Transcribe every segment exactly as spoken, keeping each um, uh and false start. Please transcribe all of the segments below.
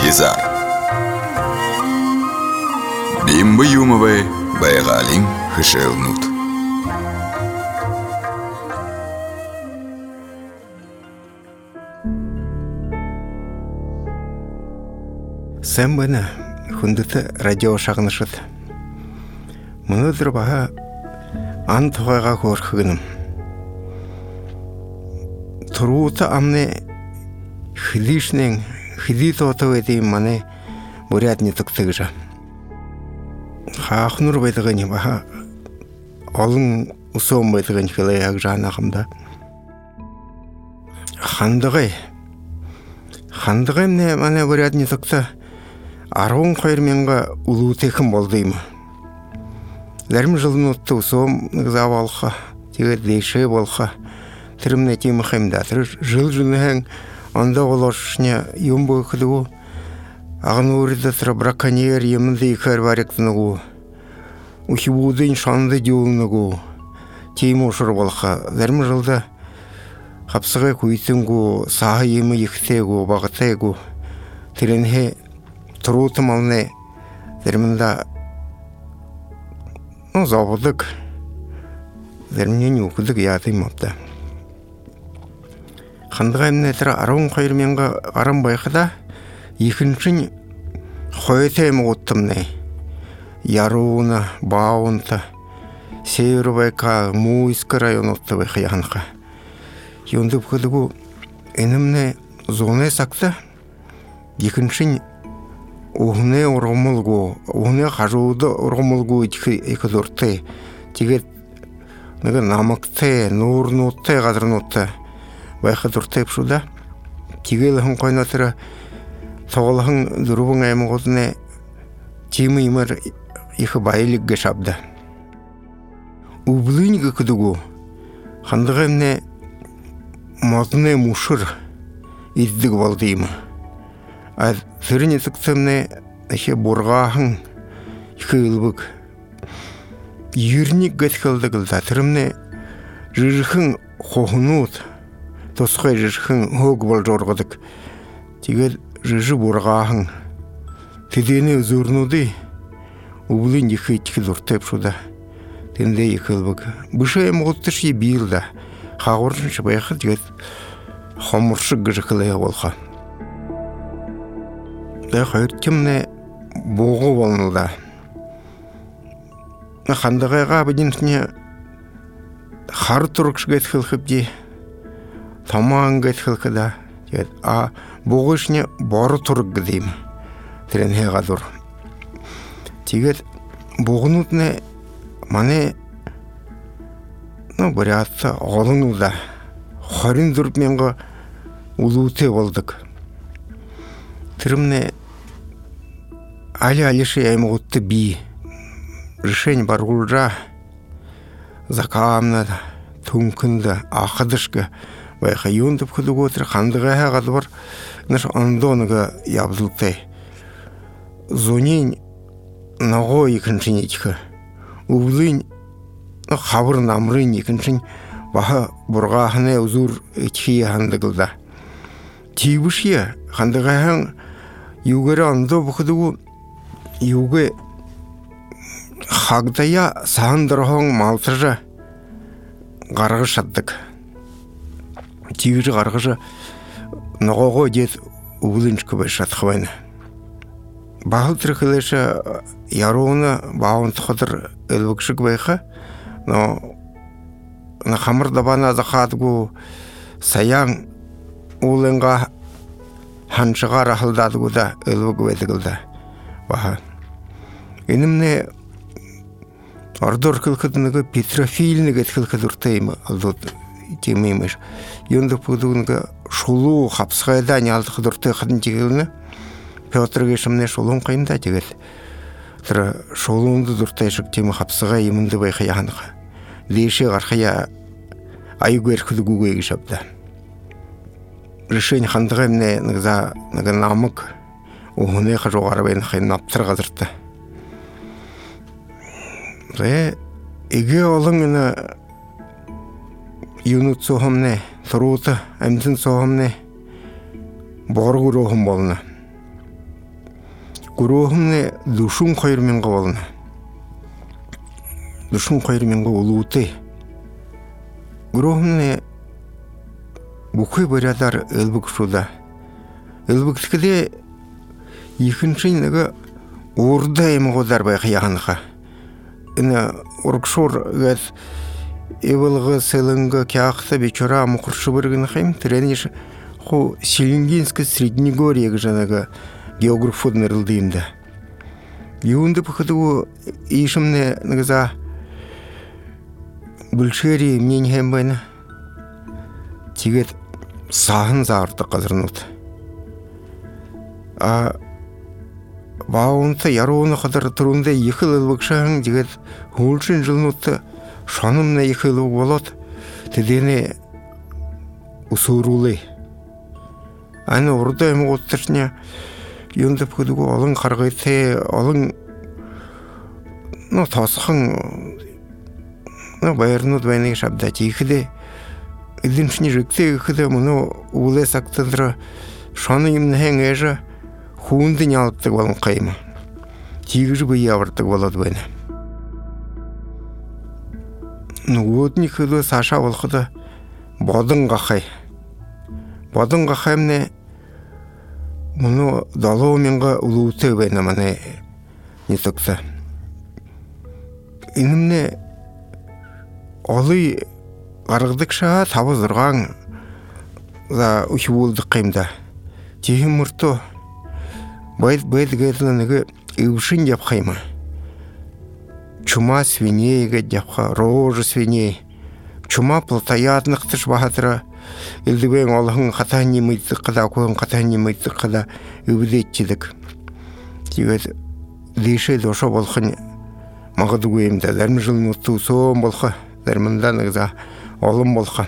Киза. Бимбы юмовой байгалин хышелнут. Сәм бәні хүндіті радио шағынышыд. Мұныдыр баға ан тұғайға көркігінім. Тұруыты амне хилишнен хилит оту едейм мане бурятни тұқтығыжа. Хақнұр бәйтіғын баға олың ұсуым бәйтіғын кілай ағжан ақымда. Хандығай. Хандығай мне мане бурятни тұқты арғын қайырменға ұлу текім болдыймы. Ләрім жылын отты ұсуым нығза болға, тегер дейші болға, тірімне темі қаймдатыр. Жыл жылы әң анда олашышына ембі күдіғу, ағын өрді тұры браконьер емінді екер баректінігу, ұхибудың шанды деуінігу, темі ұшыр болға. Ләрім жылда қапсыға көйтінгу, сағы емі ектегу, бағытайгу, тіренге тұруытым алны дәрмінда забыдық дәрмінен өкілдік ятым апты. Қандыға әміне тірі арауын қайырменға арам байқыда екіншін қойты әмі оттымны. Яруына, бауынты, сейірі байқа, мұйскі район отты байқы яғынға. Йонды бүкілігу әнімні зоны сақты екіншін Уғыне ұрғымылғу, уғыне қажуыды ұрғымылғу екі дұртты. Тегет намықты, нұрнутты, ғадырнутты. Байқы дұртты епшуда. Тегеліғын қойнатыры тоғылығын дұрубың әймі ғодыне темі емір екі байлікге шабды. Убылынігі күдігу. Қандығы әміне мазыне мұшыр еддігі балдыймы. Аз сырыне тұқтымны әше бұрғағын екі үлбік. Ернік ғатқылды қылда. Түрімне жырғын қоғынуыд. Тосқай жырғын ғоғы бол жорғыдық. Тегер жырғы бұрғағын. Тедені зүрнуды. Ұбылын екі екі дұртып шуда. Тенде екі үлбік. Бұша әм ғоттыш е бейілді. Қағыршын шыбайқы тегер қомыршық ғырқылайы болға. Да қайыртымны боғы болынылда. Қандығайға бәденсіне қар тұрықшы ғайт қылқып де, таман ғайт қылқыда. А боғы ішіне бары тұрық ғыдейм. Тіренге ғадыр. Тегер боғын ұтыны мане бір атты ғолыңылда. Қарин дұрып менгі ұлуыте болдық. Тірімне али-алиши әймі ғытты бей. Решень барғылжа, закамна, түнкінді, ақыдышқы. Байқа юндып күдік өтір, қандыға әғады бар, наш андоныға ябдылтай. Зонен нағо екіншін етікі. Ұғылын қабыр намрын екіншін баға бұрғағына ұзыр етікі ехандығылда. Тейбіші қандыға әң югары андо бұқыдығы юғы қағдая сағындырғың малтыржа ғарғы шаддық. Тегірі ғарғыжа нағоғы дед ұғылыншкі бай шатқыбайны. Бағыл түркілеші яруыны бауын тұқыдыр әлбікшік байқы. Қамыр дабана зақадығы саяң ұлыңға ханшыға рахылдадығы да әлбігі бәдігілді. Баға. Енімне ордор кілкідінігі петрофильнігі кілкідіртеймі алдуд темеймеш. Енді бұдығыныға шулу қапсығайда не алды қыдыртай қыдын тегіліні Петр кешімне шулуын қайында тегіл. Тұры шулуынды дұртайшық темі қапсыға емінді байқай ағанға. Лейші ғарқая айгөр күдігуге ешапды. Решень қандыға емне нығза намық оғыне қажуғары бәйін қайын аптыр қазыртты. Еге олыңыны юнут соғымне, тұруыты әмдін соғымне борғы рухым болыны. гурохне душун хоёр мянга болно. Душун хоёр мянга улуутэй. Гурохне бүхий бариадар элбэгшуда. Элбэгтгэлээ ихэнчин нэг урда эмгуудар байх яанаха. Энэ ургшуур гэд эвэлгэ сэлэнгэ кяхта бичора мухршубэргэн хэм трениш ху Селенгинск Среднегорье гэжанага географууд нэрлдэг юм да. Юунд бөхөдөг ийшмнэ нэгза бүлшэри минь хэм байна. Тэгээд сахан заардаг газарнууд. А баунта ярууны хадар түрүүндээ их л элбэгшэн тэгээд хөлшин жилнүүд шономны их элбэг болоод тэдэний өсөөрүүлээ. Аны урдаа юм уутарчня юунд бөхөдөг олон харгайтай олон но тосхон но баярнууд байна гэж шавдаж ихэдэ эдэнчний рэгтэй ихэдэ мөн уулээс актандра шоны юм хэн ээжа хүндэн ялдаг болон кайма тийгэр бие авардаг болоод байна. Нөгөөдний хөлөө саашаа болоход бодон гахай. Бодон гахаймны мөн долоо мянга улуутай байна манай нэтгтэ. Инэмнэ олый гаргадаг шаа тав зургаан за үхүүлдэг гэмдэ. Тийм мөртөө байд байд гэдэг нэг эвшин явхайма. Чума свиней гэж явха, рож свиней. Чума плотояднахташ бахатра элдвэн олон хатааны мэддэг гада гон хатааны мэддэг гада өвлөчдөг. Тэгээд дэшээ дошо болох нь магадгүй юм да. Зарим жил нүтсөө болох, заримдаа нэг за олон болох.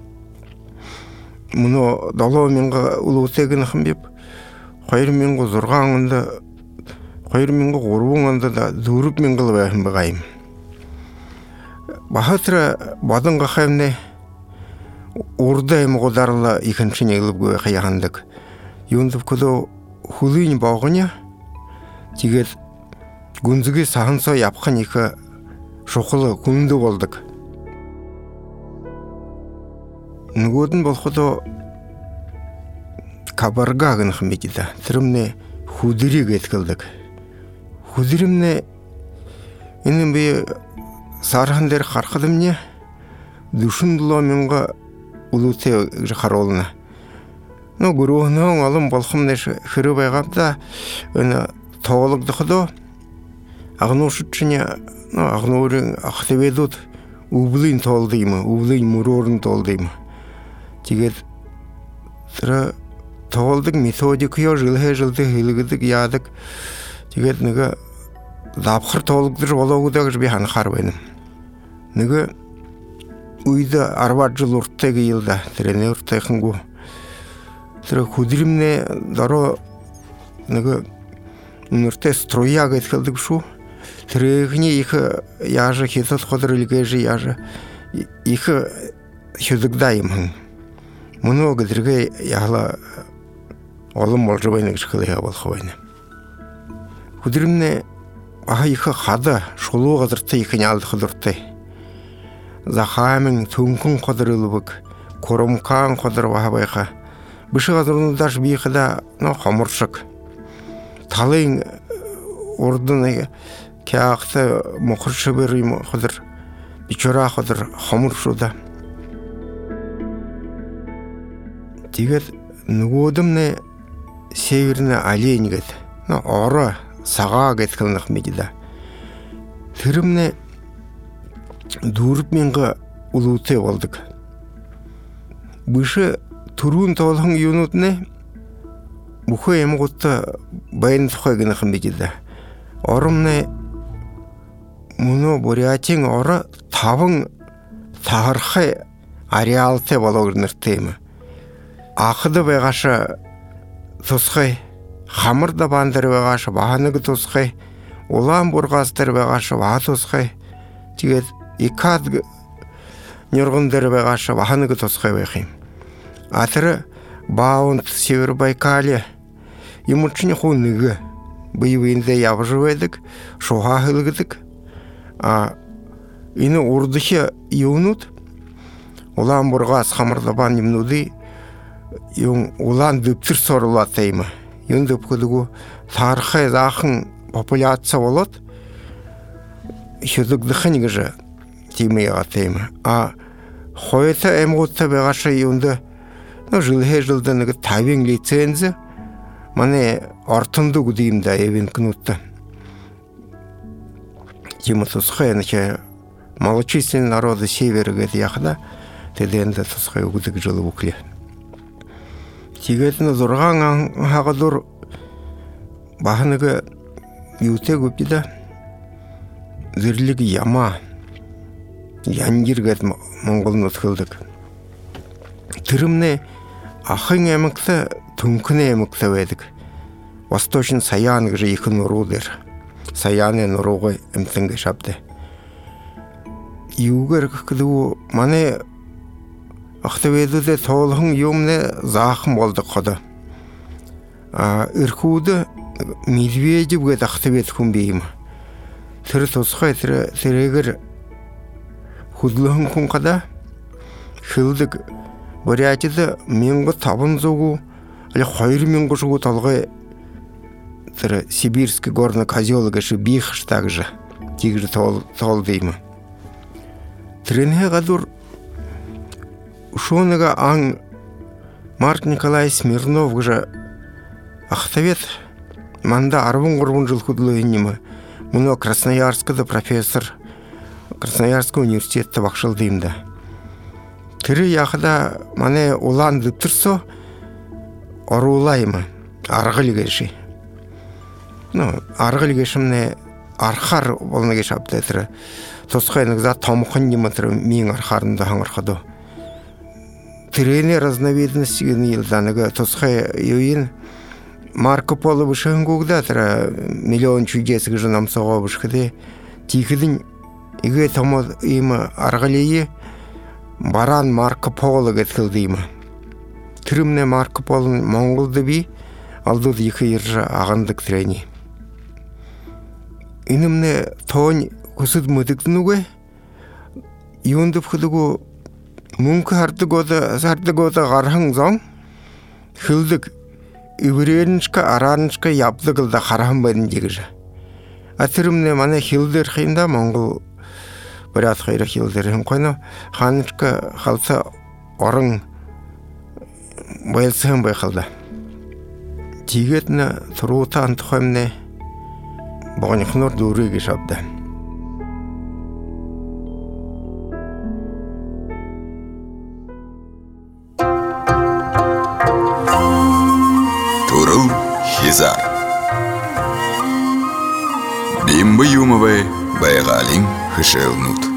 Мөн долоо мянга улуутайг нхэн бив хоёр мянга зургаан онд хоёр мянга гурван онд дөрвөн мянга байсан байгаа юм. Бахатра бодон гахаймны урда эмгуударла ихэнчин элбгүй хаяхандаг. Юунд вкөлөө хүлийн боогоня тэгээд гүнзгий сахансоо явах нь их шухал хүндэг болдог. Нөгөөд нь болоход кабарга гэх юм бид да. Тэрмнэ хүдрийг ятгалдаг. Хүдрэмнэ энэ би сархан дээр харахад минь душин долоо мянга улуутай харуулна. Но гөрөөнөө олон болгом нэш хэрэг байгаад да энэ тоологдоход агнуушчны агнуурын ахлывэдүүд өвлийн тоолд юм, өвлийн мөрөөрн тоолд юм. Тэгээд тэр тоолдог методик ёо жилхэ жилдэ хэлгэдэг яадаг. Тэгээд нэг давхар тоологдож болоогдоо гэж би ханахаар байна. Нэг үед арваад жил урттай гийлда тэр нэртэйхэнгүү тэр хүдрэмнэ дөрөө нэг нэртэй струя гэдэг шүү. Тэрхний их яаж хийсэл ходрэлгэж яаж их хүдэгдаа юм. Мөнөө гэдэргээ яала олон болж байна гэж хэлээ болох байна. Хүдрэмнэ аа их хада шулуу газартай их яалдах дуртай. Захамын түнхэн ходрэлбэг курумкан ходроо хавайха. Биш газруудаш би хада но хоморшиг. Талын урдны кяахта мохоршбэр юм ходр бичора ходр хоморшуда. Тэгээд нөгөөдмнэ северны олень гэд но ороо сагаа гэдэг нэг мэдээ. Тэрмнэ дөрвөн мянга улуутай болдог. Биш түрүүн тоолхон юунууд нэ бүхэ ямгууд баян тухай гэнэх мэдээ. Оромны мөнөө Бурятийн ороо таван таархай ареалтай болоог нэртэй юм. Ахад байгааш тусхай хамар даван дээр байгааш бааныг тусхай Улаанбургаас дээр байгааш баа тусхай тэгээд икад нёргон дээр байгааш бааныг тусхай байх юм. А тэр бааунд Северобайкалье юм чинь хүн нэг быйвында ябжыведик, шоха хылгыдык. А ины урдыхе юнут, улан бургас хамырдабан имнуды, юн улан дөптір сорулатайма. Юн дөпкудугу тархай захын популяция болот, шүдігдіхін гыжы тимей атайма. А хойта эмгутта бегаша юнды, ну жылхе жылдыныгы табин лицензия, мане артынды гудейм да евен кнутта. Тима тусхай, наче малочисленные народы севера говорит яхда, теденда тусхай гудык жылы букле. Тигетна зурган хагадур бахыныгы юте гупида зирлиги яма янгир говорит монголны тхылдык. Тырымны ахын эмыкты түмкіне эмыкты ведик. Восточный Саян гыжы ихын урудыр. Саяны нуругы эмтінгі шапты. Югар кыдуу мане ахтаведуде тоолхын юмне захым болды кода. Иркуды медведи бгет ахтавед хүн бейм. Тыры тосхай тыры тырыгыр худлыхын хүн када. Хылдык Бурятияда менгі табын зогу, али хайры менгі жогу талғай тыры Сибирский горный козел гышы бихш также, тигр тол деймі. Тырынhe гадур ушоныга аң Марк Николай Смирнов гыжы ахтавет манда арвын ғырвын жыл худлыйынымы. Мұны Красноярскыда профессор Красноярский университетті бақшыл деймді. Тыры яқыда мане улан дыптырсо орулаймы арғыл кеші. Ну, арғыл кешімне арқар болны кешапты тыры. Тосқайнық за тамқын немі тыры мен арқарымды хаңырқыды. Тырыне разновидности елданыға тосқай үйін Марко Поло бішігін көгді тыры миллион чудесігі жынам соға бішкіде. Тикідің үйге тамы үйімі арғылейі Баран Марко Поло кеткілдеймі. Түрімне Марко Поло'нun Монголды би, алдуд екі ержі ағындық трени. Инімне тоғын күсід мүдіктінуге, юндып күдігі мүңкі арды года ғарғың зоң, хылдық үбіреріншкі аранышкі япдығылда қарағын байдың дегірі. Атырымне мане хилдер қиында Монгол Бурят хайра хилдерім қойны ханышқа қалса орын байылсығын байқалды. Тигетіні тұруыта антықоймне бағынықнор дұрыға шапды. Турыл Хизар Бимбы юмовай байғалин хышылнут.